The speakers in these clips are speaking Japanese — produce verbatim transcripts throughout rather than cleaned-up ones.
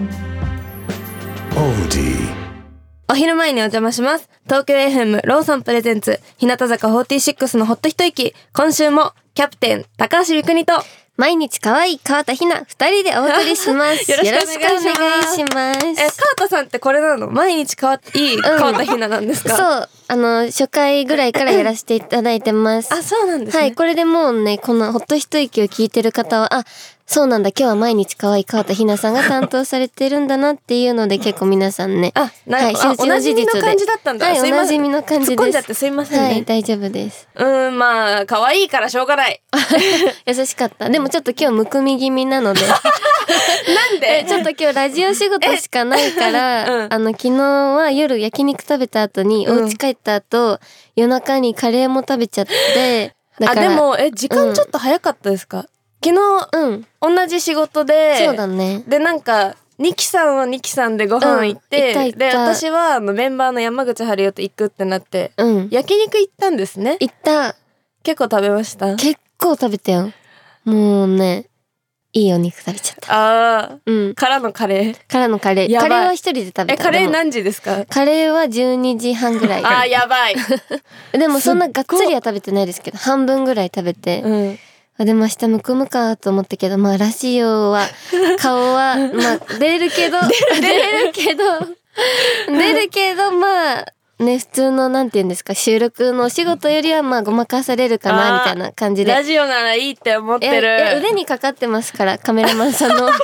お昼前にお邪魔します。東京 エフエム ローソンプレゼンツ日向坂フォーティーシックスのほっと一息。今週もキャプテン高橋みくにと毎日可愛い川田ひな二人でお送りしますよろしくお願いします。え、川田さんってこれなの？毎日可愛い川田ひななんですか？ うん、そう、あの初回ぐらいからやらせていただいてますあ、そうなんですね。 はい、これでもうね、このほっと一息を聞いてる方は、あ、そうなんだ、今日は毎日可愛い川田ひなさんが担当されてるんだなっていうので結構皆さんね、 あ、なはい、 あ、おなじみの感じだったんだ。 はい、おなじみの感じです。 突っ込んじゃってすいませんね。 はい、大丈夫です。 うーん、まあ可愛いからしょうがない優しかった。でもちょっと今日むくみ気味なのでなんでちょっと今日ラジオ仕事しかないから、うん、あの昨日は夜焼肉食べた後に、うん、お家帰った後夜中にカレーも食べちゃって、だからあ、でもえ時間ちょっと早かったですか？うん昨日、うん、同じ仕事で、 そうだね。 でなんかニキさんはニキさんでご飯行って、うん、行った行ったで私はあのメンバーの山口春代と行くってなって、うん、焼肉行ったんですね。 行った。 結構食べました？ 結構食べたよ。もうね、いいお肉食べちゃった。 あー、うん、からのカレーからのカレーカレーは一人で食べた。 え、カレー何時ですか？ カレーはじゅうにじはんぐらい。 あー、やばいでもそんながっつりは食べてないですけど半分ぐらい食べて、うんでも明日むくむかと思ったけど、まあラジオは顔はまあ出るけど出るけど出るけどまあね、普通のなんて言うんですか、収録のお仕事よりはまあごまかされるかなみたいな感じで、 ラジオならいいって思ってる。 いやいや腕にかかってますからカメラマンさんのはい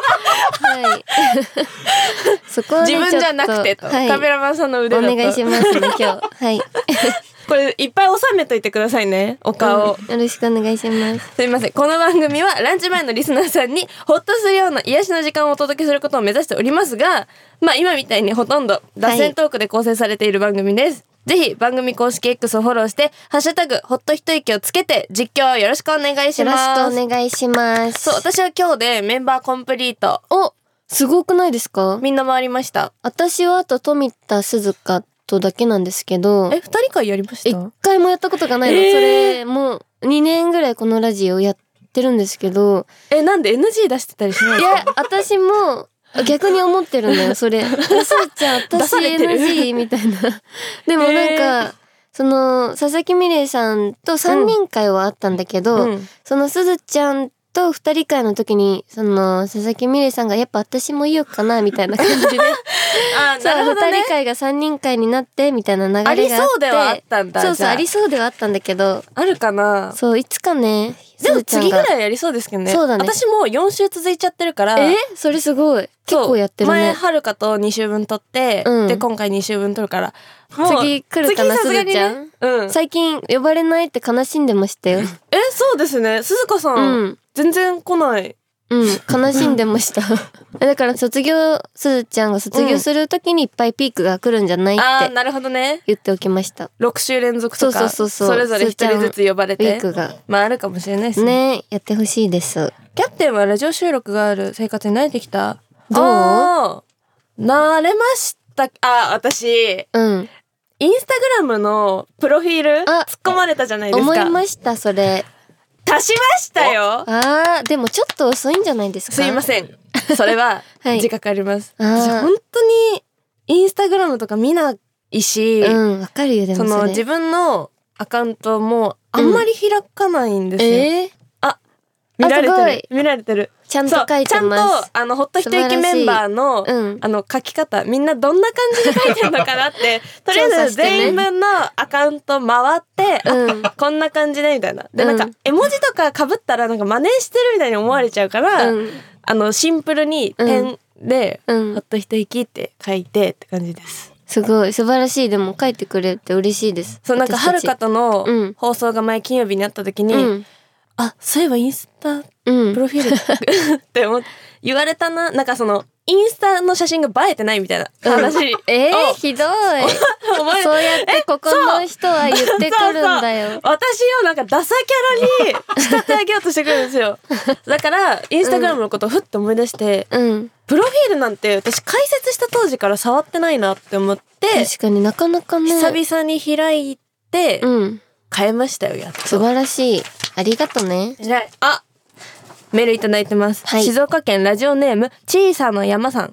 そこは、ね、 自分じゃなくてと、はい、カメラマンさんの腕だとお願いしますね今日はいこれいっぱい収めといてくださいね、お顔、 うん、よろしくお願いします。 すいません。この番組はランチ前のリスナーさんにホッとするような癒しの時間をお届けすることを目指しておりますが、まあ今みたいにほとんど脱線トークで構成されている番組です、はい、ぜひ番組公式 X をフォローしてハッシュタグほっと一息をつけて実況よろしくお願いします。 よろしくお願いします。 そう、私は今日でメンバーコンプリート。 お、すごくないですか？ みんな回りました。 私はあと富田鈴香だけなんですけど、 え、二人会やりました？ 一回もやったことがないの、えー、それもうにねんぐらいこのラジオやってるんですけど、 え、なんで エヌジー 出してたりしないですか？ いや、私も逆に思ってるんだよそれ。そうちゃん私 エヌジー みたいなでもなんか、えー、その佐々木美玲さんとさんにん会はあったんだけど、うん、そのすずちゃんと二人会の時にその佐々木美玲さんがやっぱ私も言おうかなみたいな感じであ、なるほどね、 二人会が三人会になってみたいな流れがあって、 ありそうではあったんだ。 そうそう、ありそうではあったんだけど、 あるかな。 そう、いつかね。 でも次ぐらいやりそうですけどね。 そうだね。 私もよん週続いちゃってるから。 え、それすごい。結構やってるね。 前はるかとに週分撮って、うん、で今回に週分撮るから。 次来るかな、すずちゃん。うん。最近呼ばれないって悲しんでましたよ。 え、そうですね。鈴鹿さん、うん、全然来ない。 うん、悲しんでましただから卒業、すずちゃんが卒業する時にいっぱいピークが来るんじゃないって、あー、なるほどね、言っておきました。 ろく週連続とか、そうそうそうそう、それぞれ一人ずつ呼ばれてピークがまああるかもしれないですね。ね、やってほしいです。 キャプテンはラジオ収録がある生活に慣れてきた？ どう？ 慣れました。あ、私、うん、インスタグラムのプロフィール突っ込まれたじゃないですか。 思いました。それ足しましたよ。 あー、でもちょっと遅いんじゃないですか？ すいません、それは自覚あります、はい、私本当にインスタグラムとか見ないし、 うん、わかるよ。でもそれその自分のアカウントもあんまり開かないんですよ、うん、えー、あ、見られてる見られてる。 ちゃんと書いてます。 ちゃんとあのほっと一息メンバーの、うん、あの書き方、みんなどんな感じで書いてるのかなってとりあえず全員分のアカウント回って、うん、こんな感じねみたいなで、うん、なんか絵文字とか被ったらなんか真似してるみたいに思われちゃうから、うん、あのシンプルにペンで、うん、ほっと一息って書いてって感じです。 すごい素晴らしい。でも書いてくれて嬉しいです。 そう、なんかはるかとの放送が前金曜日にあった時に、うん、あ、そういえばインスタプロフィール、うん、って思って言われたな。なんかそのインスタの写真が映えてないみたいな話、うん、 えー、ひどいそうやってここの人は言ってくるんだよ。そうそうそう、私をなんかダサキャラに仕立て上げようとしてくるんですよだからインスタグラムのことをふっと思い出して、うん、プロフィールなんて私開設した当時から触ってないなって思って、 確かになかなかね久々に開いて変えましたよ、やっと。 素晴らしい、ありがとね。 あ、メールいただいてます、はい、静岡県ラジオネーム小さな山さん。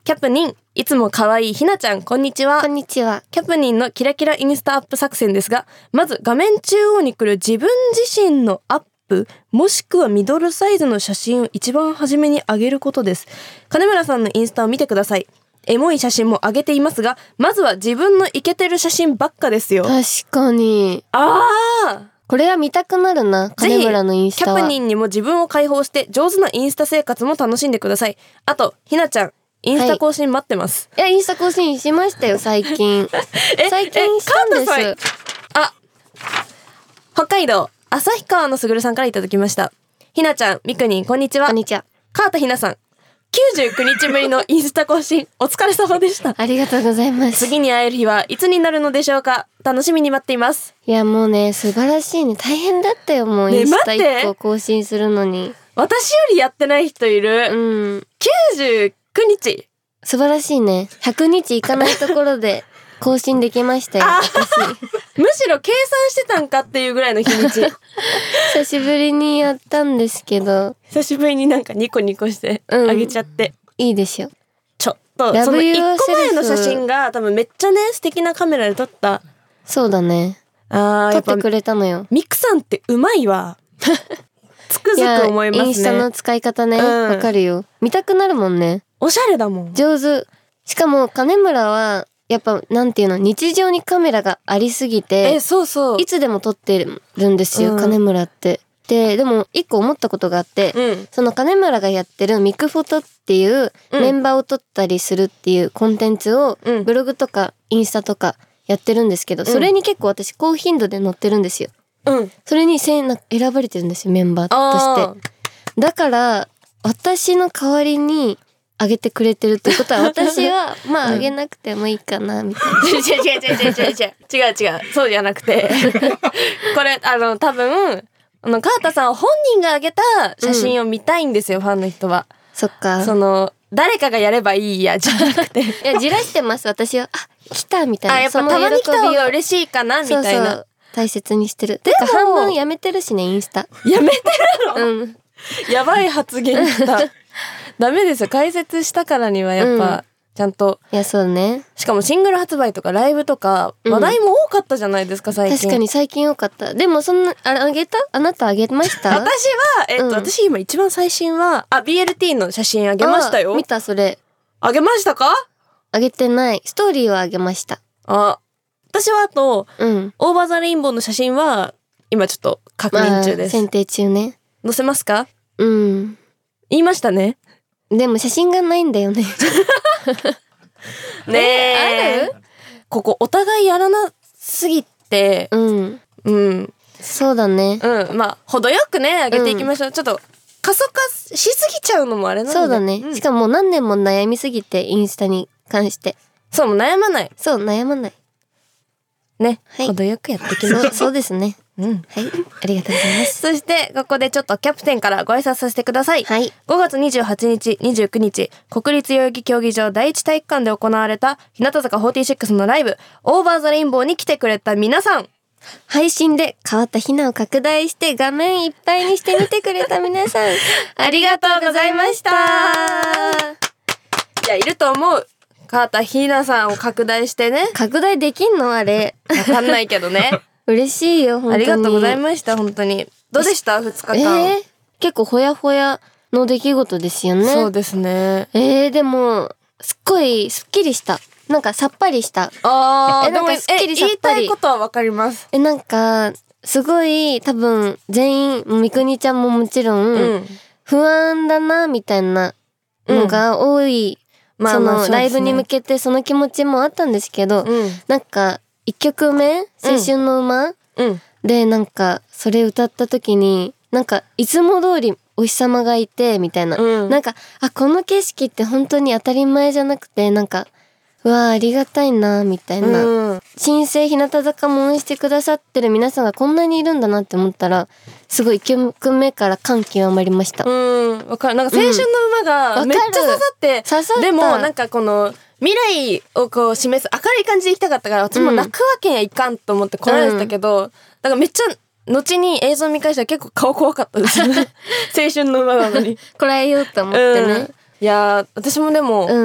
キャプニン、いつも可愛いひなちゃん、こんにちは。 こんにちは。 キャプニンのキラキラインスタアップ作戦ですが、まず画面中央に来る自分自身のアップ、もしくはミドルサイズの写真を一番初めに上げることです。金村さんのインスタを見てください。エモい写真も上げていますが、まずは自分のイケてる写真ばっかですよ。 確かに。 ああ、 これは見たくなるな。金村のインスタは。 キャプニンにも自分を解放して上手なインスタ生活も楽しんでください。あとひなちゃん、インスタ更新待ってます。 はい、いやインスタ更新しましたよ最近。最近したんです。 あ、北海道旭川のすぐるさんからいただきました。ひなちゃん、みくにん、こんにちは。 こんにちは。 川田ひなさん、きゅうじゅうくにちぶりのインスタ更新お疲れ様でした。 ありがとうございます。 次に会える日はいつになるのでしょうか。楽しみに待っています。 いやもうね、素晴らしいね。大変だったよ、もうインスタいっこ更新するのに。 私よりやってない人いる。 うん。 きゅうじゅうくにち。 素晴らしいね。ひゃくにちいかないところで更新できましたよ、私。 むしろ計算してたんかっていうぐらいの日にち。 久しぶりにやったんですけど。 久しぶりになんかニコニコしてあげちゃって。 うん、いいでしょ。 ちょっと、そのいっこまえの写真が多分めっちゃね、素敵なカメラで撮った。 そうだね。 あー、 撮ってくれたのよ。 ミクさんってうまいわ。つくづく思いますね。 インスタの使い方ね、わ、うん、かるよ。見たくなるもんね。 おしゃれだもん。 上手。しかも金村はやっぱなんていうの、日常にカメラがありすぎて、 え、そうそう。 いつでも撮ってるんですよ、うん、金村って。で、でも一個思ったことがあって、うん、その金村がやってるミクフォトっていうメンバーを撮ったりするっていうコンテンツをブログとかインスタとかやってるんですけど、それに結構私高頻度で載ってるんですよ。うん、それに選ばれてるんですよ、メンバーとして。だから私の代わりにあげてくれてるってことは、私はまああげなくてもいいかなみたいな。違う違う違う違う違う違う違う違う、そうじゃなくてこれあの多分あの川田さん本人があげた写真を見たいんですよ、うん、ファンの人は。 そっか。 その誰かがやればいいやじゃなくていやじらしてます私は。あ、来たみたいな。 あ、やっぱたまに来た方が嬉しいかなみたいな。そうそう、 大切にしてる。てか半分やめてるしね、インスタ。 やめてるの？ うん。 やばい発言した。ダメですよ。解説したからにはやっぱ、うん、ちゃんと。 いや、そうね。 しかもシングル発売とかライブとか話題も多かったじゃないですか、最近。 確かに最近多かった。でもそんな、あれあげた？あなたあげました？ 私は、えっと、うん、私今一番最新は、あ、ビーエルティー の写真あげましたよ。 見た、それ。 あげましたか？ あげてない。ストーリーはあげました。 あ、私はあと、うん、オーバーザレインボーの写真は、今ちょっと確認中です。 まあ、選定中ね。 載せますか？ うん。 言いましたね。 でも写真がないんだよね。 ねえ、ある？ここお互いやらなすぎて、 うんうん、 そうだね。 うん、まあ程よくね上げていきましょう。うん、ちょっと過疎化しすぎちゃうのもあれなので。 そうだね。うん、しかも何年も悩みすぎてインスタに関して。 そう、もう悩まない。 そう悩まない。 ね、はい、程よくやっていきましょう。 そう、そうですね。 うん、 はい、ありがとうございます。 そしてここでちょっとキャプテンからご挨拶させてください。 はい。 ごがつにじゅうはちにち、にじゅうくにち、国立代々木競技場第一体育館で行われた日向坂フォーティーシックスのライブ、オーバーザレインボーに来てくれた皆さん。 配信で変わったひなを拡大して画面いっぱいにしてみてくれた皆さん、 ありがとうございました。いや、いると思う。川田ひなさんを拡大してね。 拡大できんのあれ。 わかんないけどね。 嬉しいよ、本当に。 ありがとうございました、本当に。どうでしたふつかかん。 えー、結構ほやほやの出来事ですよね。 そうですね。 えー、でも、すっごいすっきりした。なんかさっぱりした。 あー、え、なんかすっきりさっぱり。言いたいことはわかります。 え、なんか、すごい多分全員、みくにちゃんももちろん、うん、不安だな、みたいなのが多い。うん、その、ライブに向けてその気持ちもあったんですけど、うん、なんか、一曲目、青春の馬、うん、で、なんか、それ歌った時に、なんか、いつも通りお日様がいて、みたいな。うん、なんか、あ、この景色って本当に当たり前じゃなくて、なんか、うわーありがたいな、みたいな。うん、新生日向坂も応援してくださってる皆さんがこんなにいるんだなって思ったら、すごいいっきょくめから感極まりました。 うん、わかる。なんか、青春の馬がめっちゃ刺さって、刺さった。でも、なんかこの、未来をこう示す明るい感じで行きたかったから、私も泣くわけにはいかんと思って来られてたけど、うん、だからめっちゃ後に映像見返したら結構顔怖かったです青春の馬なのにこらえようと思ってね、 うん、いや私もでも、うん、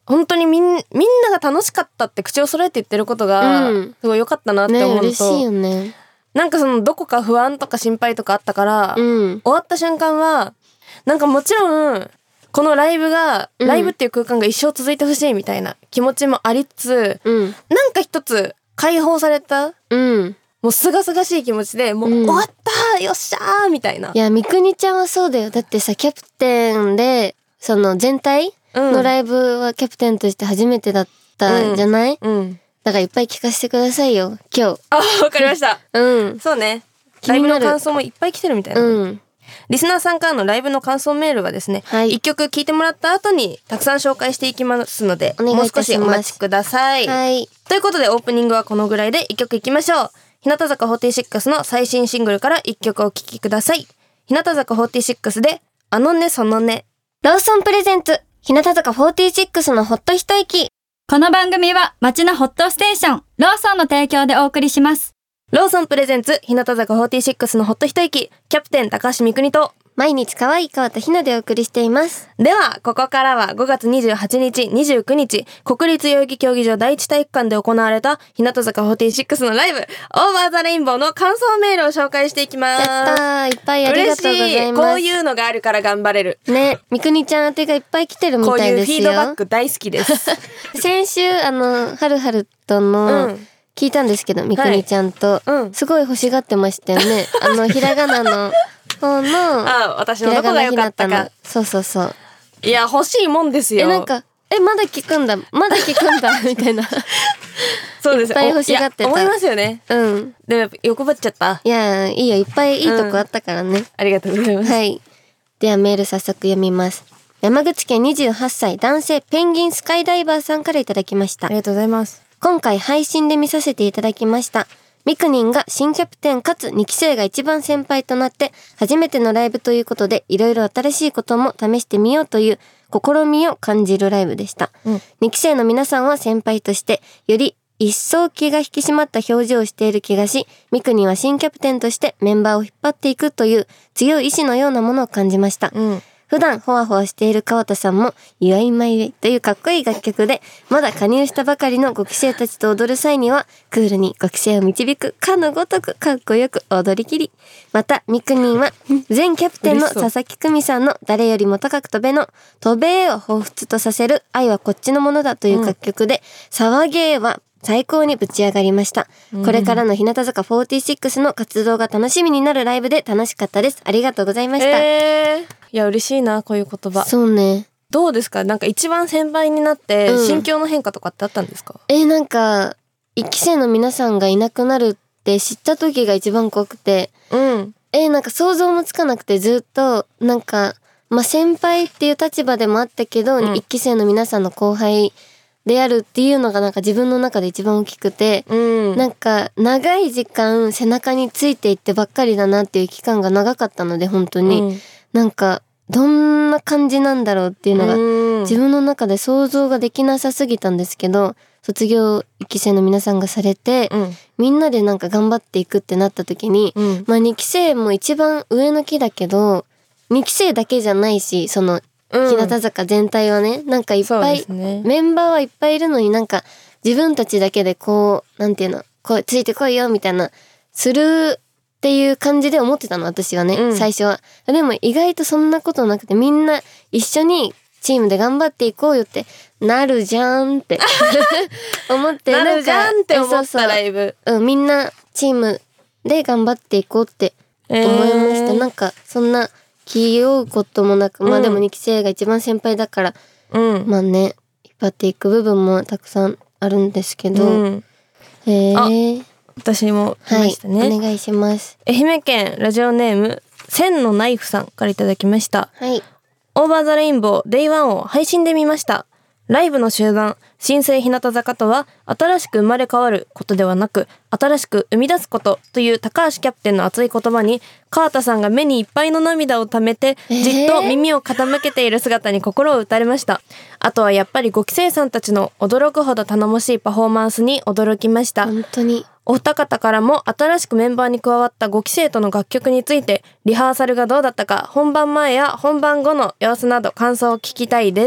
本当にみん、みんなが楽しかったって口を揃えて言ってることがすごい良かったなって思うのと、 ね、嬉しいよね。 なんかそのどこか不安とか心配とかあったから、うん、終わった瞬間はなんかもちろんこのライブが、うん、ライブっていう空間が一生続いてほしいみたいな気持ちもありつつ、うん、なんか一つ解放された、うん、もうすがすがしい気持ちでもう、うん、終わったよっしゃーみたいな。 いやみくにちゃんはそうだよ。だってさキャプテンでその全体のライブはキャプテンとして初めてだったじゃない、うんうん、だからいっぱい聞かせてくださいよ今日。 あ、わかりました。うんそうね、ライブの感想もいっぱい来てるみたいな、うん、リスナーさんからのライブの感想メールはですね、はい、いっきょく聴いてもらった後にたくさん紹介していきますので、もう少しお待ちください、はい、ということでオープニングはこのぐらいでいっきょくいきましょう。日向坂フォーティーシックスの最新シングルからいっきょくお聴きください。日向坂フォーティーシックスであのねそのね。 ローソンプレゼンツ日向坂フォーティーシックスのほっと一息。 この番組は街のホットステーションローソンの提供でお送りします。 ローソンプレゼンツ日向坂フォーティーシックスのほっと一息、キャプテン高橋みくにと毎日可愛い川田ひなでお送りしています。 ではここからはごがつにじゅうはちにちにじゅうくにち国立代々木競技場第一体育館で行われた日向坂フォーティーシックスのライブオーバーザレインボーの感想メールを紹介していきます。 やったー、いっぱいありがとうございます。 こういうのがあるから頑張れるね。みくにちゃん宛てがいっぱい来てるみたいですよ。 こういうフィードバック大好きです先週あのはるはるとの、うん聞いたんですけどみくにちゃんと、はいうん、すごい欲しがってましたよね。あのひらがなの方のあ私のどこが良かったか。 そうそうそう。 いや欲しいもんですよ。 えなんかえまだ聞くんだまだ聞くんだみたいなそうです。いっぱい欲しがってた。 思いますよね。うんでもやっぱ欲張っちゃった。 いやいいよいっぱいいいとこあったからね、うん、 ありがとうございます。 はいではメール早速読みます。山口県にじゅうはっさい男性ペンギンスカイダイバーさんからいただきました。 ありがとうございます。 今回配信で見させていただきました。みくにんが新キャプテンかつにき生が一番先輩となって初めてのライブということでいろいろ新しいことも試してみようという試みを感じるライブでした、うん、にき生の皆さんは先輩としてより一層気が引き締まった表情をしている気がし、みくにんは新キャプテンとしてメンバーを引っ張っていくという強い意志のようなものを感じました、うん普段ホワホワしている川田さんも You are my way というかっこいい楽曲でまだ加入したばかりのごき生たちと踊る際にはクールにごき生を導くかのごとくかっこよく踊りきり、またみくにんは前キャプテンの佐々木久美さんの誰よりも高く飛べの飛べを彷彿とさせる愛はこっちのものだという楽曲で、うん、騒げは最高にぶち上がりました、うん、これからの日向坂フォーティーシックスの活動が楽しみになるライブで楽しかったです。ありがとうございました。 えー、いや嬉しいなこういう言葉。 そうね。 どうですかなんか一番先輩になって心境の変化とかってあったんですか？ うん、えー、なんか一期生の皆さんがいなくなるって知った時が一番怖くて、うん、えー、なんか想像もつかなくてずっとなんかまあ先輩っていう立場でもあったけど、うん、一期生の皆さんの後輩であるっていうのがなんか自分の中で一番大きくて、うん、なんか長い時間背中についていってばっかりだなっていう期間が長かったので本当に、うん、なんかどんな感じなんだろうっていうのが自分の中で想像ができなさすぎたんですけど、卒業いっき生の皆さんがされて、うん、みんなでなんか頑張っていくってなった時に、うん、まあにき生も一番上の木だけどにき生だけじゃないしその日向坂全体はねなんかいっぱい、ね、メンバーはいっぱいいるのになんか自分たちだけでこうなんていうのこうついてこいよみたいなするっていう感じで思ってたの私はね、うん、最初は。でも意外とそんなことなくてみんな一緒にチームで頑張っていこうよってなるじゃんって思ってなるじゃんって思ったライブ、 うん、みんなチームで頑張っていこうって思いました、えー、なんかそんな気負うこともなく、まあでもにき生が一番先輩だから、うん、まあね引っ張っていく部分もたくさんあるんですけど、うん、えー、 私も来ましたね、 はい、お願いします。 愛媛県ラジオネーム千のナイフさんからいただきました。 はい。 オーバーザレインボーデイワンを配信で見ました。ライブの終盤、新生日向坂とは新しく生まれ変わることではなく新しく生み出すことという高橋キャプテンの熱い言葉に川田さんが目にいっぱいの涙をためてじっと耳を傾けている姿に心を打たれました。あとはやっぱりごき生さんたちの驚くほど頼もしいパフォーマンスに驚きました。 本当にお二方からも新しくメンバーに加わったごき生との楽曲についてリハーサルがどうだったか本番前や本番後の様子など感想を聞きたいです。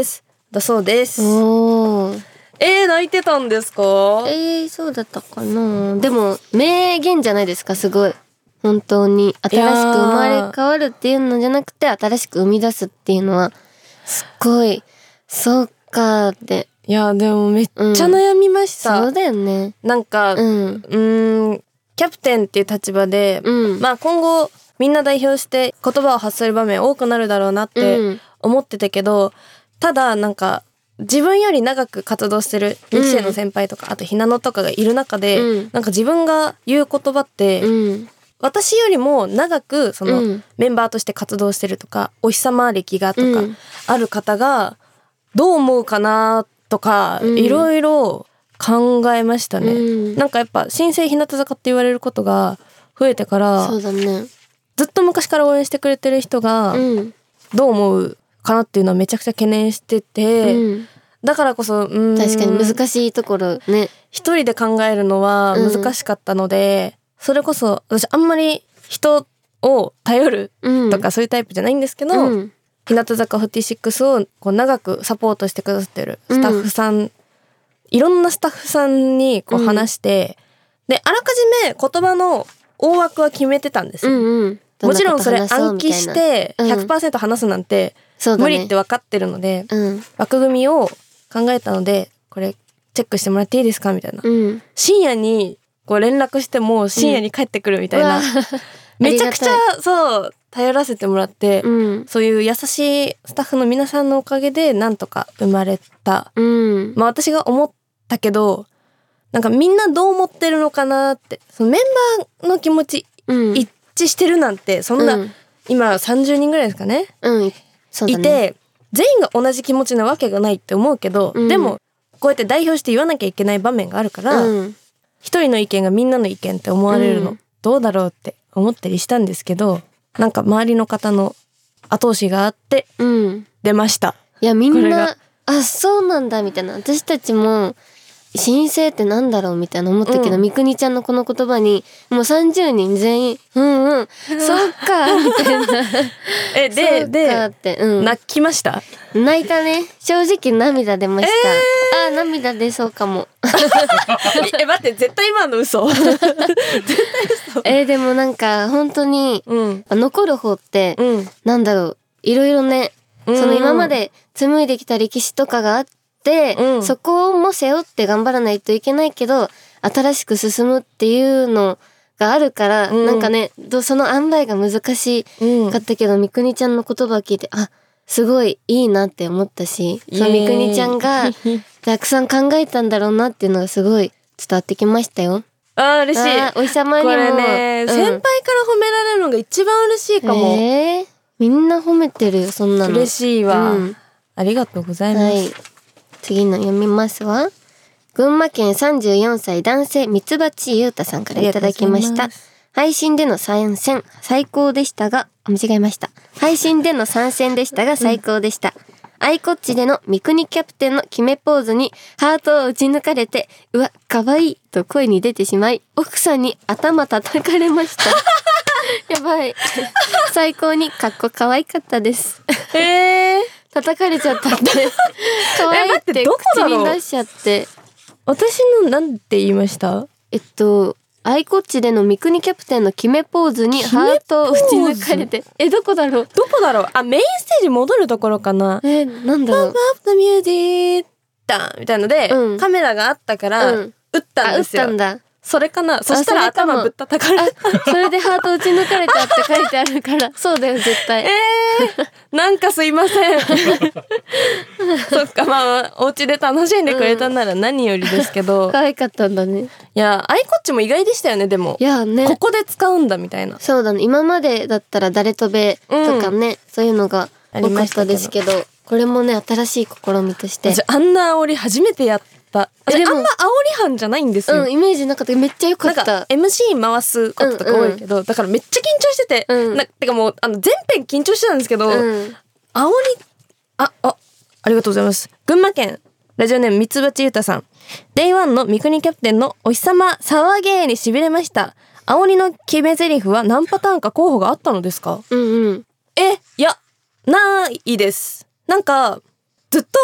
だそうです。 おーえー、泣いてたんですか？ えー、そうだったかな。でも名言じゃないですか。すごい本当に新しく生まれ変わるっていうのじゃなくて新しく生み出すっていうのはすごいそうかって。 いやでもめっちゃ悩みました、 うん、そうだよね。 なんか、うん、うーんキャプテンっていう立場で、うん、まあ今後みんな代表して言葉を発する場面多くなるだろうなって思ってたけど、うん、ただなんか自分より長く活動してるにき生の先輩とか、うん、あとひなのとかがいる中で、うん、なんか自分が言う言葉って、うん、私よりも長くその、うん、メンバーとして活動してるとかお日様歴がとか、うん、ある方がどう思うかなとか、うん、いろいろ考えましたね、うん、なんかやっぱ新生日向坂って言われることが増えてから、 そうだね、 ずっと昔から応援してくれてる人がどう思うかなっていうのはめちゃくちゃ懸念してて、うん、だからこそ、うん、 確かに難しいところね、 一人で考えるのは難しかったので、うん、それこそ私あんまり人を頼るとかそういうタイプじゃないんですけど、うん、日向坂フォーティーシックスをこう長くサポートしてくださってるスタッフさん、うん、いろんなスタッフさんにこう話して、うん、であらかじめ言葉の大枠は決めてたんですよ、うんうん、もちろんそれ暗記して ひゃくパーセント 話すなんて無理って分かってるので、うん、枠組みを考えたのでこれチェックしてもらっていいですかみたいな、うん、深夜にこう連絡しても深夜に帰ってくるみたいな、うん、めちゃくちゃそう頼らせてもらって、うん、そういう優しいスタッフの皆さんのおかげでなんとか生まれた、うん、まあ私が思ったけどなんかみんなどう思ってるのかなって、そのメンバーの気持ち、うん、一致してるなんてそんな、うん、今さんじゅうにんぐらいですかね、うん、そうだね、いて全員が同じ気持ちなわけがないって思うけど、うん、でもこうやって代表して言わなきゃいけない場面があるから、うん、一人の意見がみんなの意見って思われるの、うん、どうだろうって思ったりしたんですけど、なんか周りの方の後押しがあって、うん、出ました。 いやみんなあそうなんだみたいな、私たちも新生ってなんだろうみたいな思ったけど、うん、みくにちゃんのこの言葉にもうさんじゅうにん全員うんうんそっかみたいなえででって、うん、泣きました？ 泣いたね、正直涙出ました、えー、あ涙出そうかもえ待って絶対今の嘘絶対嘘えー、でもなんか本当に、うん、残る方って、うん、なんだろういろいろね、うん、その今まで紡いできた歴史とかがあってで、うん、そこも背負って頑張らないといけないけど新しく進むっていうのがあるから、うん、なんかねその塩梅が難しかったけど、うん、みくにちゃんの言葉を聞いてあすごいいいなって思ったし、そのみくにちゃんがたくさん考えたんだろうなっていうのがすごい伝わってきましたよ。 あー嬉しい。 あお日様にもこれね、うん、先輩から褒められるのが一番嬉しいかも、 えー、みんな褒めてるよそんなの。 嬉しいわ、うん、ありがとうございます、はい、 次の読みますわ。群馬県さんじゅうよんさい男性ミツバチゆうたさんからいただきました。配信での参戦最高でしたが間違えました配信での参戦でしたが最高でした、うん、アイコッチでの三国キャプテンの決めポーズにハートを打ち抜かれてうわ可愛いと声に出てしまい奥さんに頭叩かれましたやばい最高にかっこ可愛かったですえー叩かれちゃったって可愛いって口に出しちゃって。 私のなんて言いました？ えっとアイコッチでの三国キャプテンの決めポーズにハートを打ち抜かれてえどこだろうどこだろうあメインステージ戻るところかな。 えなんだろう Pop up the music だみたいので、うん、カメラがあったから、うん、打ったんですよ。 あ打ったんだ。 それかな。そしたら頭ぶったたかれた。 それでハート打ち抜かれたって書いてあるからそうだよ絶対。 えー、なんかすいませんそっかまあお家で楽しんでくれたなら何よりですけど、 うん、可愛かったんだね。 いやアイコッチも意外でしたよね。でもいや、ね、 ここで使うんだみたいな。 そうだね今までだったら誰とべとかね、うん、そういうのが多かったですけどこれもね新しい試みとしてあんな煽り初めてやったでもあんま煽り班じゃないんですよ、 うん、イメージなかっためっちゃ良かった。 なんか エムシー 回すこととか多いけど、うんうん、だからめっちゃ緊張してて、うん、なてかもうあの全編緊張してたんですけど、うん、煽りああありがとうございます。群馬県ラジオネームミツバチユタさん。デイワンの三国キャプテンのお日様騒げに痺れました。煽りの決め台詞は何パターンか候補があったのですか？ うんうん。 えいやないです。なんかずっと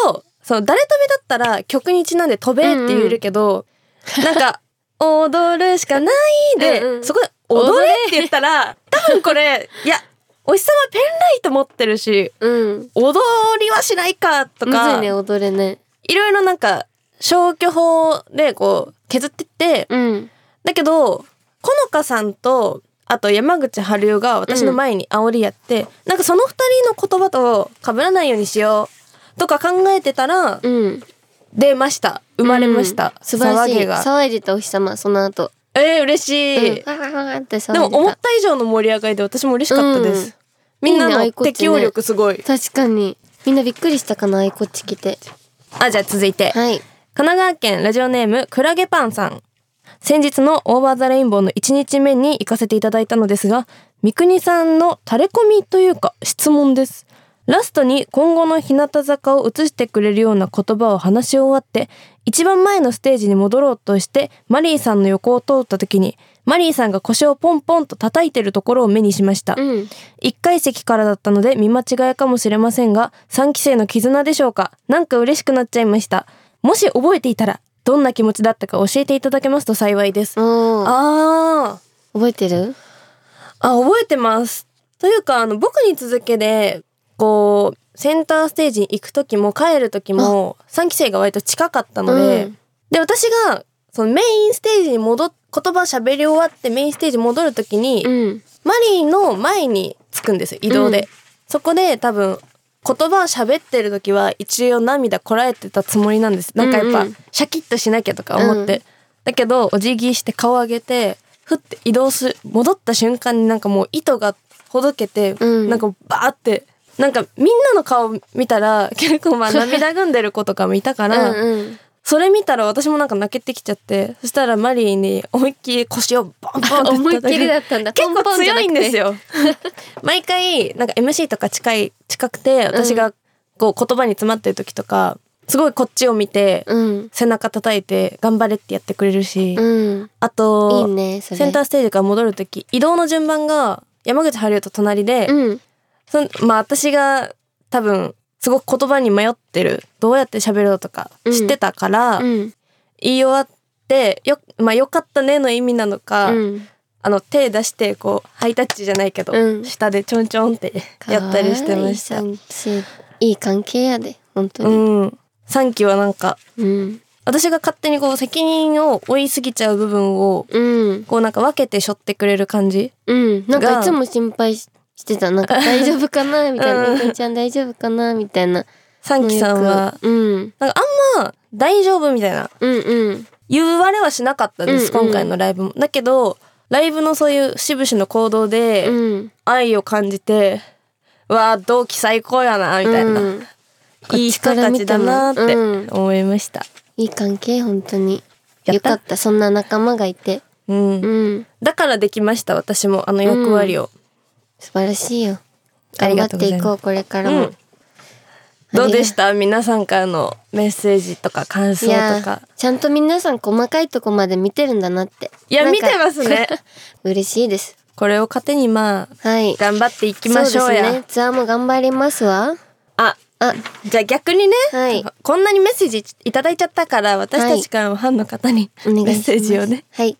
そう誰飛びだったら曲にちなんで飛べって言えるけど、うんうん、なんか踊るしかないでうん、うん、そこで踊れって言ったら多分これいやお日様ペンライト持ってるし、うん、踊りはしないかとかむずいね踊れねいろいろなんか消去法でこう削ってって、うん、だけどほのかさんとあと山口春代が私の前に煽りやって、うん、なんかその二人の言葉と被らないようにしようとか考えてたら、うん、出ました生まれました、うん、 素晴らしい騒ぎが騒いでたお日様その後えー、嬉しい、うん、でも思った以上の盛り上がりで私も嬉しかったです、うん、みんなの適応力すごい、 ね、確かにみんなびっくりしたかなアイコッチ来て。 あじゃあ続いて、 はい、 神奈川県ラジオネームクラゲパンさん。先日のオーバーザレインボーのいちにちめに行かせていただいたのですが、三國さんのタレコミというか質問です。ラストに今後の日向坂を映してくれるような言葉を話し終わって一番前のステージに戻ろうとしてマリーさんの横を通った時にマリーさんが腰をポンポンと叩いてるところを目にしました、うん、いっかい席からだったので見間違いかもしれませんがさんき生の絆でしょうか。なんか嬉しくなっちゃいました。もし覚えていたらどんな気持ちだったか教えていただけますと幸いです。あー覚えてる？ あ覚えてます。というかあの僕に続けでこうセンターステージに行く時も帰る時もさんき生が割と近かったので、うん、で私がそのメインステージに戻っ言葉喋り終わってメインステージ戻る時に、うん、マリーの前に着くんですよ移動で、うん、そこで多分言葉を喋ってる時は一応涙こらえてたつもりなんです。なんかやっぱシャキッとしなきゃとか思って、うん、だけどお辞儀して顔上げてふって移動す戻った瞬間になんかもう糸がほどけて、うん、なんかバーってなんかみんなの顔見たら結構まあ涙ぐんでる子とかもいたからうん、うん、それ見たら私もなんか泣けてきちゃって、そしたらマリーに思いっきり腰をボンボンって思いっきりだったんだ。 結構強いんですよ毎回なんか エムシー とか近い近くて私がこう言葉に詰まってる時とかすごいこっちを見て背中叩いて頑張れってやってくれるし、うん、あといいね、それセンターステージから戻る時移動の順番が山口春代と隣で、うんそまあ私が多分すごく言葉に迷ってるどうやって喋ろうとか知ってたから、うんうん、言い終わってよ、まあ、よかったねの意味なのか、うん、あの手出してこうハイタッチじゃないけど、うん、下でちょんちょんってやったりしてました。 いい関係やで本当に、 うん、さんきはなんか、うん、私が勝手にこう責任を負いすぎちゃう部分を、うん、こうなんか分けて背負ってくれる感じ、 うん、なんかいつも心配してしてたなんか大丈夫かなみたいなみくんちゃん大丈夫かなみたいなさんきさんは、うん、なんかあんま大丈夫みたいな、うんうん、言われはしなかったです、うんうん、今回のライブも。だけどライブのそういう節々の行動で愛を感じて、うん、わー同期最高やなみたいな、うん、いい人たちだなって思いました、 うん、いい関係本当によかった。そんな仲間がいて、 うんうん、だからできました私もあの役割を、うん素晴らしいよ。頑張っていこうこれからも、うん、 どうでした皆さんからのメッセージとか感想とか。 ちゃんと皆さん細かいとこまで見てるんだなって。 いや見てますね嬉しいです。 これを糧にまあ、はい、頑張っていきましょうや。そうですね、 ツアーも頑張りますわ。 ああじゃあ逆にね、はい、こんなにメッセージいただいちゃったから私たちからもファンの方に、はい、メッセージをね。 はい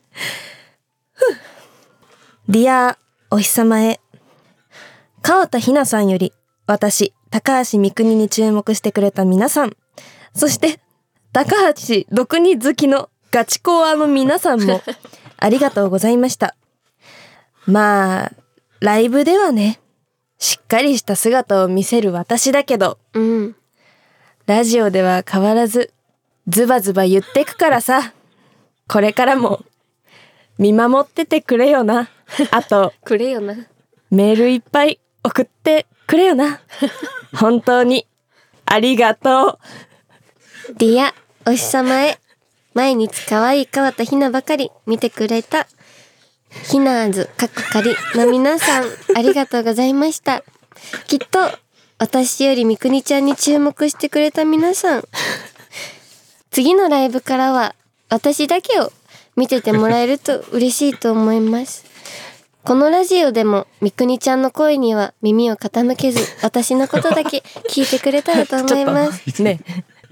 ディアお日様へ。川田ひなさんより私高橋三國に注目してくれた皆さん、そして高橋毒に好きのガチコアの皆さんもありがとうございました。まあライブではねしっかりした姿を見せる私だけど、うん、ラジオでは変わらずズバズバ言ってくからさ、これからも見守っててくれよな。あとくれよなメールいっぱい送ってくれよな本当にありがとう。ディアお日様へ。毎日可愛い川田ひなばかり見てくれたひなーずかっこかりの皆さんありがとうございました。きっと私よりみくにちゃんに注目してくれた皆さん、次のライブからは私だけを見ててもらえると嬉しいと思います。このラジオでもみくにちゃんの声には耳を傾けず私のことだけ聞いてくれたらと思いますね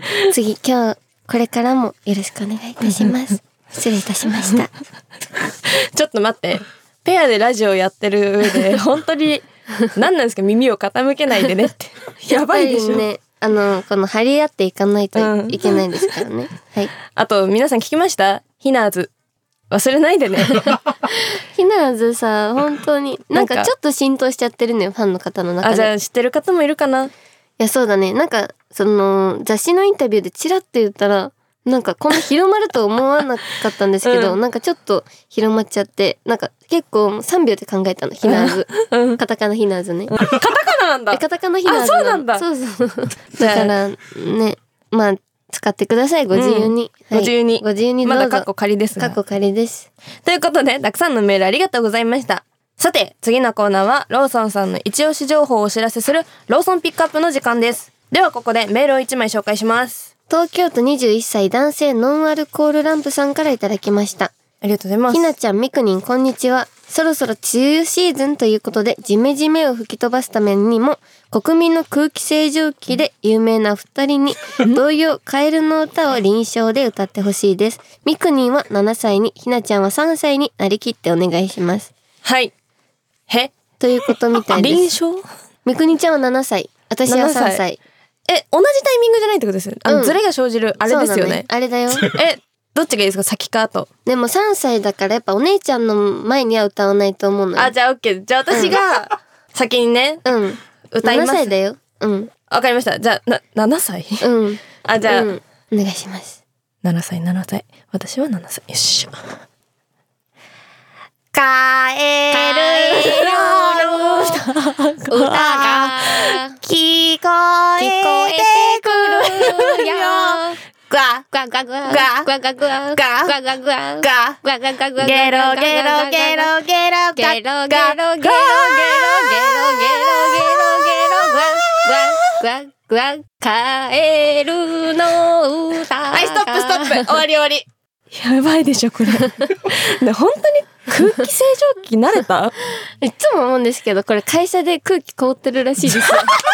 次今日これからもよろしくお願いいたします失礼いたしましたちょっと待って、ペアでラジオやってる上で本当に何なんですか、耳を傾けないでねってやばいでしょ。 ね、あのこの張り合っていかないといけないですからね、うん、はい。 あと皆さん聞きました？ヒナーズ忘れないでねヒナーズさ、本当になんかちょっと浸透しちゃってるのよ、ファンの方の中で。 あ、じゃあ知ってる方もいるかな。 いやそうだね、なんかその雑誌のインタビューでチラッと言ったらなんかこんな広まると思わなかったんですけど、うん、なんかちょっと広まっちゃって、なんか結構さんびょうで考えたの、ヒナーズ、うん、カタカナヒナーズね、 カタカナなんだ。 カタカナヒナーズ。あ、そうなんだ。そうそうだからね、まあ使ってください、ご自由に、うん、はい、ご自由にご自由にどうぞ。 まだカッコ仮ですが。 カッコ仮です。 ということでたくさんのメールありがとうございました。さて次のコーナーはローソンさんの一押し情報をお知らせするローソンピックアップの時間です。ではここでメールをいちまい紹介します。 東京都にじゅういっさい男性ノンアルコールランプさんからいただきました。 ありがとうございます。 ひなちゃん、みくにん、こんにちは。そろそろ梅雨シーズンということで、ジメジメを吹き飛ばすためにも国民の空気清浄機で有名なふたりに童謡カエルの歌を臨床で歌ってほしいです。みくにんはななさいに、ひなちゃんはさんさいになりきってお願いします。 はい。へということみたいです。 臨床？ みくにちゃんはななさい、私はさんさい。 え、同じタイミングじゃないってことですよね。あの、うん、ズレが生じるあれですよね。 ね、あれだよ。 え、どっちがいいですか、先か後。 でもさんさいだからやっぱお姉ちゃんの前には歌わないと思うのよ。 あ、じゃあオッケー。じゃあ私が先にね、うん、歌います。 ななさいだよ。うん。 わかりました。じゃあなななさい。 うん。 あ、じゃあ、うん、 お願いします。 ななさいななさい。私はななさい。よっしゃ。カエルの歌が聞こえてくるよ。グワグワグワグワグワグワグワグワグワグワグワグワグワゲロゲロゲロゲロゲロゲロゲロゲロゲロゲロゲロゲログワグワカエルの歌。はい、ストップストップ。終わり終わり。やばいでしょこれ。で本当に空気清浄機慣れた？ いつも思うんですけど、これ会社で空気凍ってるらしいですよ。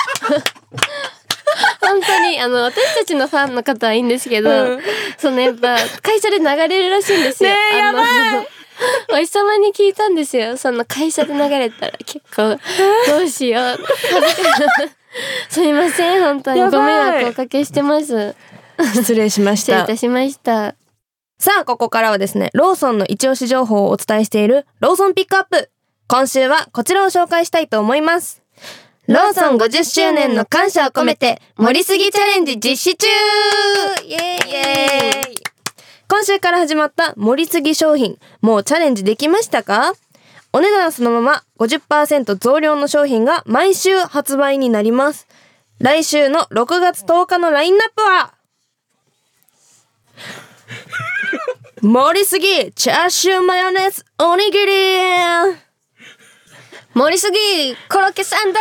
本当にあの私たちのファンの方はいいんですけど、うん、そのやっぱ会社で流れるらしいんですよ。 ねえ、やばい。 お日様に聞いたんですよ。その会社で流れたら結構どうしよう。すいません、本当にご迷惑をおかけしてます。 失礼しました。 失礼いたしました。 さあここからはですね、ローソンの一押し情報をお伝えしているローソンピックアップ。今週はこちらを紹介したいと思います。ローソンごじゅっしゅうねんの感謝を込めて盛りすぎチャレンジ実施中。イエーイ、イエーイ。今週から始まった盛りすぎ商品、もうチャレンジできましたか？お値段そのまま ごじゅっパーセント 増量の商品が毎週発売になります。来週のろくがつとおかのラインナップは盛りすぎチャーシューマヨネーズおにぎり、 盛りすぎコロッケサンド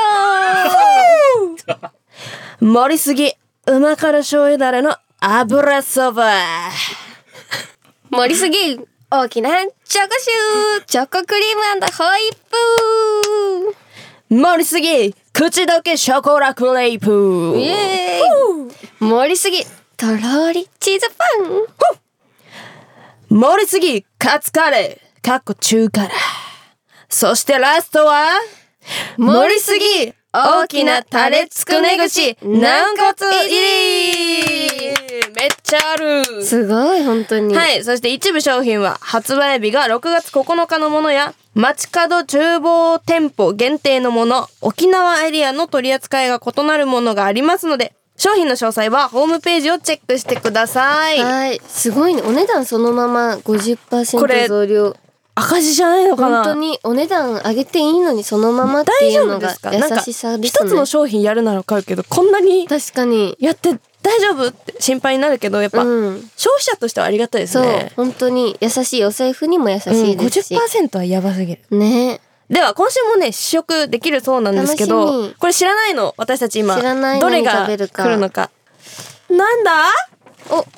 盛りすぎうま辛醤油だれの油そば、 盛りすぎ大きなチョコシューチョコクリーム&ホイップ、盛りすぎ口どけショコラクレープ、 イエーイ。盛りすぎとろりチーズパン、 盛りすぎカツカレーかっこ中辛、そしてラストは盛りすぎ大きなタレつくね串軟骨入り、めっちゃある。 すごい本当に。 はい、そして一部商品は発売日がろくがつここのかのものや街角厨房店舗限定のもの、沖縄エリアの取り扱いが異なるものがありますので、商品の詳細はホームページをチェックしてください。 はい、すごいね。お値段そのまま ごじゅっパーセント 増量。 赤字じゃないのかな。 本当にお値段上げていいのにそのままっていうのが優しさですね。 一つの商品やるなら買うけど、こんなに確かにやって大丈夫って心配になるけど、やっぱ、うん、消費者としてはありがたいですね。 そう本当に優しい、お財布にも優しいですし、うん、 ごじゅっパーセント はやばすぎるね。 では今週もね試食できるそうなんですけど、これ知らないの私たち今。 知らない。 どれが来るのか。なんだ？お、うおー、何こ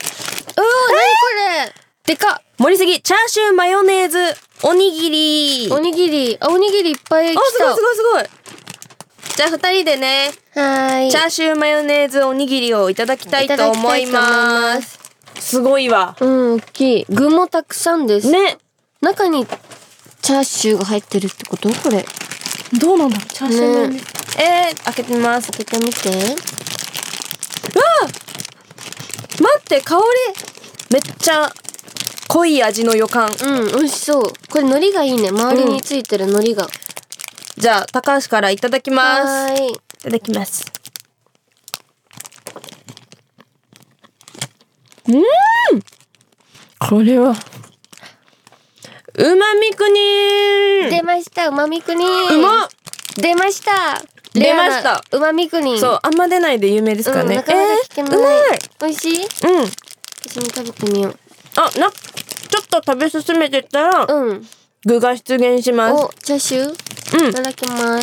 れでかっ。 盛りすぎチャーシューマヨネーズおにぎり。 おにぎり、あ、おにぎりいっぱい来た。 あ、すごいすごいすごい。じゃあふたりでねはい。 チャーシューマヨネーズおにぎりをいただきたいと思います。すごいわ。 うん、大きい。具もたくさんです。 ね。 中にチャーシューが入ってるってこと？これ。 どうなんだろう。チャーシューマヨネーズ。ね、えー、開けてみます。 開けてみて。うわ！ 待って、香りめっちゃ濃い味の予感。 うん、美味しそう。これ海苔がいいね。周りについてる海苔が。うん、 じゃあ高橋からいただきます。 はい。 いただきます。うん。これはうまみくに出ました。うまみくにうまっ出ました出ましたうまみくに。 そう、あんま出ないで有名ですからね。 うん、なかなか聞けない。 えー、うまい。 美味しい？うん。私も食べてみよう。 あ、な、ちょっと食べ進めてったら、うん、具が出現します。 お、チャーシュー？うん。いただきます。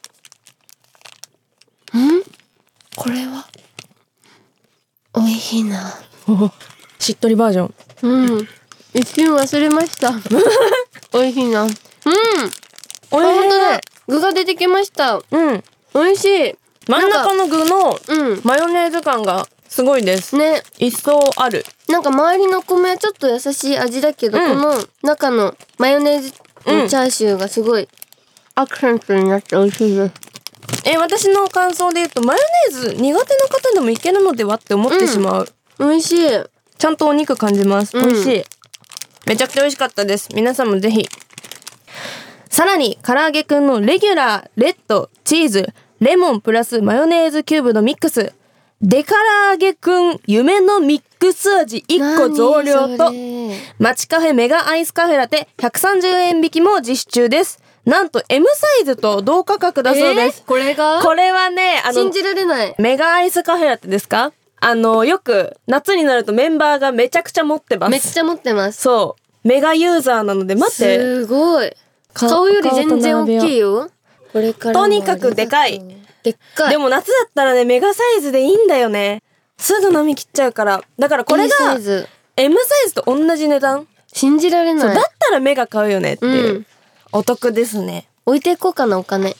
ん？これは美味しいな。 しっとりバージョン。 うん。一瞬忘れました。美味しいな。うん。 おいしい。 具が出てきました。うん。美味しい。 真ん中の具のマヨネーズ感がすごいです。ね。一層ある。 なんか周りの米はちょっと優しい味だけど、うん、この中のマヨネーズのチャーシューがすごいアクセントになって美味しいです。 え、私の感想で言うとマヨネーズ苦手な方でもいけるのではって思ってしまう。 うん、美味しい。 ちゃんとお肉感じます。美味しい。うん、めちゃくちゃ美味しかったです。皆さんもぜひ。さらに唐揚げくんのレギュラー、レッド、チーズ、レモンプラスマヨネーズキューブのミックス、デ唐揚げくん夢のミックス味いっこ増量とマチカフェメガアイスカフェラテひゃくさんじゅうえん引きも実施中です。なんと エム サイズと同価格だそうです。 えー、これがこれはね、あの信じられない。 メガアイスカフェラテですか？あのよく夏になるとメンバーがめちゃくちゃ持ってます。 めっちゃ持ってます。 そうメガユーザーなので。待って、 すごい。顔より全然大きいよ。これからとにかくでかい。 でっかい。 でも夏だったらねメガサイズでいいんだよね。すぐ飲み切っちゃうから。だからこれが エム サイズと同じ値段。 信じられない。 そうだったらメガ買うよねっていう、うん、お得ですね。 置いていこうかな、お金。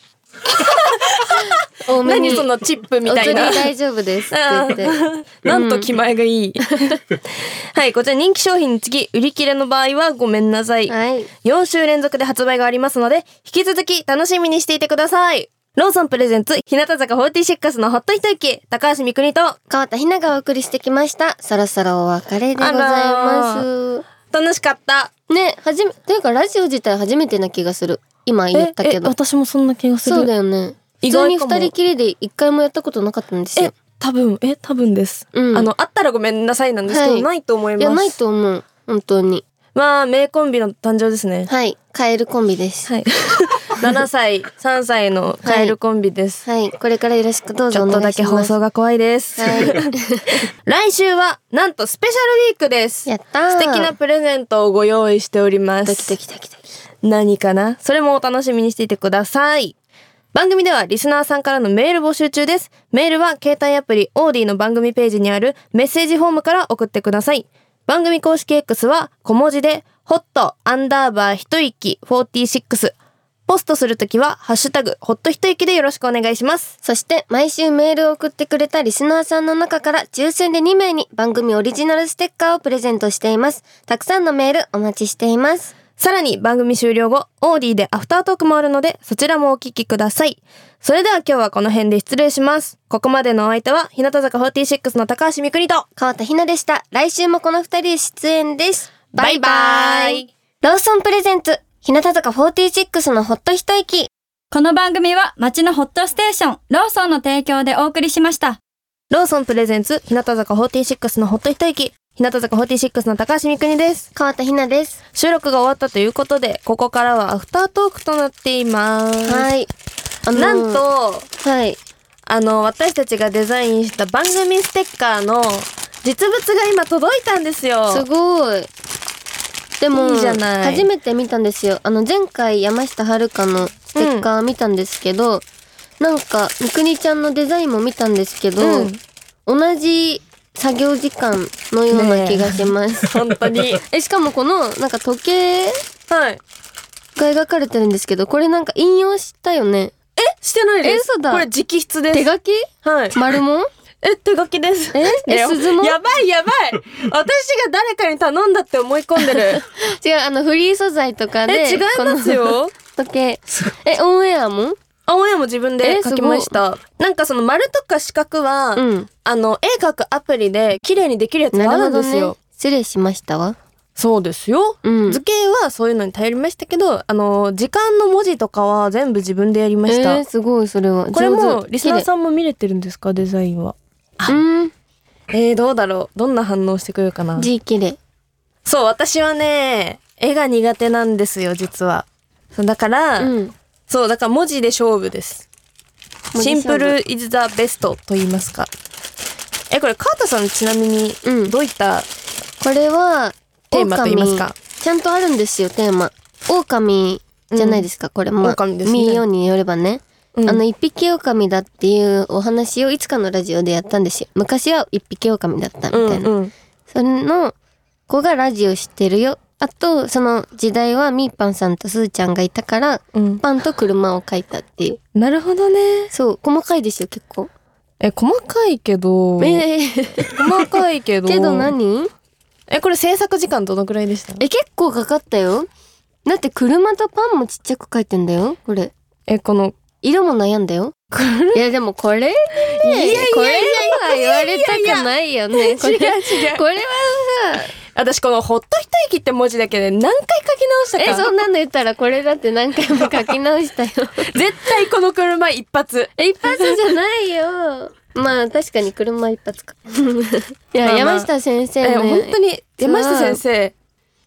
何そのチップみたいな。 お釣り大丈夫ですって言ってなんと気前がいい。はい、こちら人気商品に次売り切れの場合はごめんなさい、はい、よんしゅう連続で発売がありますので引き続き楽しみにしていてください。ローソンプレゼンツ日向坂フォーティーシックスのほっと一息、高橋みくにと川田ひながお送りしてきました。そろそろお別れでございます。 楽しかったね。はじめというかラジオ自体初めてな気がする。今言ったけど。 私もそんな気がする。 そうだよね。普通に二人きりで一回もやったことなかったんですよ。 え多分え多分です、うん、あのあったらごめんなさいなんですけど、はい、ないと思います。いやないと思う本当に。 まあ名コンビの誕生ですね。 はい、カエルコンビです。はいななさいさんさいのカエルコンビです。 はい、はい、これからよろしくどうぞお願いします。ちょっとだけ放送が怖いです、はい、来週はなんとスペシャルウィークです。 やったー。 素敵なプレゼントをご用意しております。 ドキドキドキドキ。 何かな、それもお楽しみにしていてください。番組ではリスナーさんからのメール募集中です。メールは携帯アプリオーディの番組ページにあるメッセージフォームから送ってください。番組公式 X は小文字でホットアンダーバー一息フォーティーシックス。ポストするときはハッシュタグホット一息でよろしくお願いします。 そして毎週メールを送ってくれたリスナーさんの中から抽選でにめいに番組オリジナルステッカーをプレゼントしています。たくさんのメールお待ちしています。 さらに番組終了後オーディでアフタートークもあるのでそちらもお聞きください。それでは今日はこの辺で失礼します。ここまでのお相手は日向坂フォーティーシックスの高橋みくにと川田ひなでした。来週もこの二人で出演です。 バイバイ。 ローソンプレゼンツ日向坂フォーティーシックスのほっと一息。 この番組は街のホットステーションローソンの提供でお送りしました。 ローソンプレゼンツ日向坂フォーティーシックスのほっと一息。日向坂フォーティーシックスの高橋みくにです。 川田ひなです。 収録が終わったということでここからはアフタートークとなっています。 はい、 あのー、なんと、 はい、 あの私たちがデザインした番組ステッカーの実物が今届いたんですよ。 すごい。でもいいじゃない。 初めて見たんですよ。あの前回山下遥のステッカー見たんですけど、うん、なんかみくにちゃんのデザインも見たんですけど、うん、同じ作業時間のような気がします、 ね、本当にえしかもこのなんか時計はいが描かれてるんですけど、これなんか引用したよね。 えしてないです。 え、嘘だ。 これ直筆です。 手書き？ はい。 丸も？ え、手書きです。 ええ、鈴も？ やばいやばい。私が誰かに頼んだって思い込んでる。 違う、あの、フリー素材とかで。 え、違いますよ。 時計。え、オンエアも？ オンエアも自分で書きました。なんかその丸とか四角は、うん、あの、絵描くアプリで綺麗にできるやつがあるんですよ。 ね、失礼しましたわ。 そうですよ、うん、図形はそういうのに頼りましたけど、あの時間の文字とかは全部自分でやりました。 えー、すごい。それはこれもリスナーさんも見れてるんですか？デザインは。 うん。 えー、どうだろう。どんな反応してくるかな。 字綺麗。 そう、私はね絵が苦手なんですよ実は。そうだから、うん、そうだから文字で勝負です。シンプル is the best と言いますか。え、これ川田さんちなみにどういった、うん、 これはテーマと言いますか。 ちゃんとあるんですよテーマ。狼じゃないですか、うん、これも。 狼ですね。 見ようによればね、うん、あの一匹狼だっていうお話をいつかのラジオでやったんですよ。昔は一匹狼だったみたいな、うんうん、それの子がラジオ知ってるよ。あとその時代はみーぱんさんとすーちゃんがいたから、うん、パンと車を描いたっていう。 なるほどね。 そう細かいですよ結構。 え、細かいけど、えー、細かいけどけど何？ え、これ制作時間どのくらいでした？ え、結構かかったよ。だって車とパンもちっちゃく描いてんだよこれ。 え、この色も悩んだよ。いやでもこれね、 いやいやいやこれは言われたくないよね。これ違う違う。 これはさ、 私このほっと一息って文字だけで何回書き直したか。 え、そんなの言ったらこれだって何回も書き直したよ。 絶対この車一発。 一発じゃないよ。まあ確かに車一発か。いや、まあまあ、山下先生の、 ね、本当に山下先生。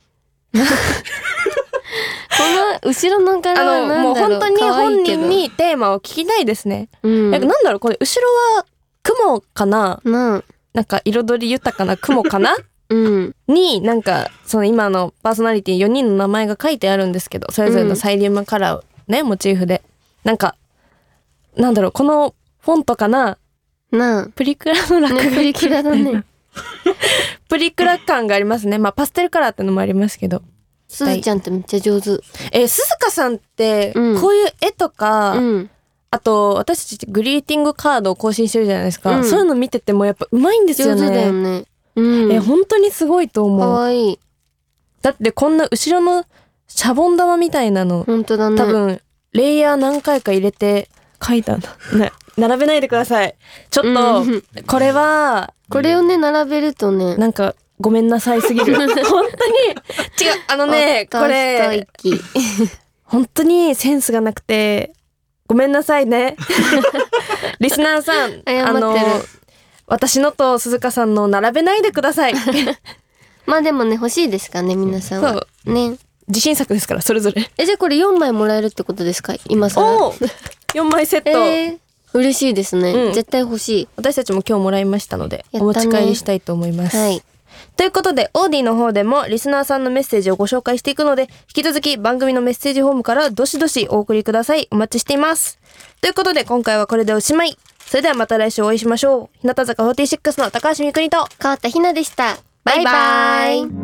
この後ろの柄はなんだろう。 あのもう本当に本人にテーマを聞きたいですね。うん、なんだろうこれ後ろは雲かな。うん、なんか彩り豊かな雲かな。うん、になんかその今のパーソナリティよにんの名前が書いてあるんですけど、それぞれのサイリウムカラーをね、モチーフでなんかなんだろうこのフォントかな。なあプリクラの落書き、 ね、プリクラだね。 プリクラ感がありますね。まあパステルカラーってのもありますけど。 すずちゃんってめっちゃ上手。 えー、すずかさんってこういう絵とか、うん、あと私たちグリーティングカードを更新してるじゃないですか、うん、そういうの見ててもやっぱ上手いんですよね。 上手だよね。うん、 え本当にすごいと思う。 かわいい。 だってこんな後ろのシャボン玉みたいなの本当だね。 多分レイヤー何回か入れて描いたんだね。並べないでくださいちょっと、うん、これはこれをね並べるとねなんかごめんなさいすぎる。本当に違うあのねこれ本当にセンスがなくてごめんなさいね。リスナーさんあの私のと鈴鹿さんの並べないでください。 まあでもね欲しいですかね皆さんは。そうね自信作ですからそれぞれ。 えじゃあこれよんまいもらえるってことですか今さら。 およんまいセット、えー、 嬉しいですね、うん、絶対欲しい。 私たちも今日もらいましたのでお持ち帰りしたいと思います、はい、ということでオーディの方でもリスナーさんのメッセージをご紹介していくので引き続き番組のメッセージフォームからどしどしお送りください。お待ちしています。ということで今回はこれでおしまい。それではまた来週お会いしましょう。日向坂フォーティーシックスの高橋みくにと川田ひなでした。バイバイ。